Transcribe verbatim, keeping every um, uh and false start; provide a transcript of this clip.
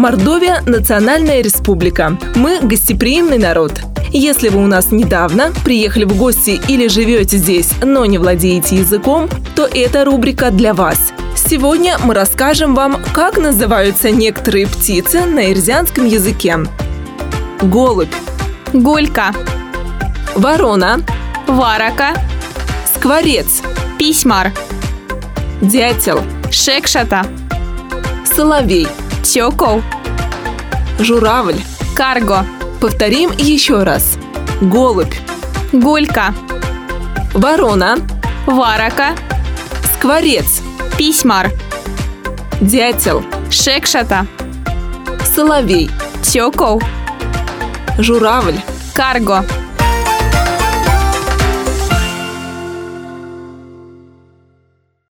Мордовия – национальная республика. Мы – гостеприимный народ. Если вы у нас недавно приехали в гости или живете здесь, но не владеете языком, то эта рубрика для вас. Сегодня мы расскажем вам, как называются некоторые птицы на эрзианском языке. Голубь, Гулька, ворона, Варака, скворец, Письмар, дятел, Шекшата, соловей, Тёкол, журавль. Карго, Повторим еще раз. Голубь, Гулька, ворона, Варака, скворец, Письмар, дятел, Шекшата, соловей, Тёкол, журавль. Карго.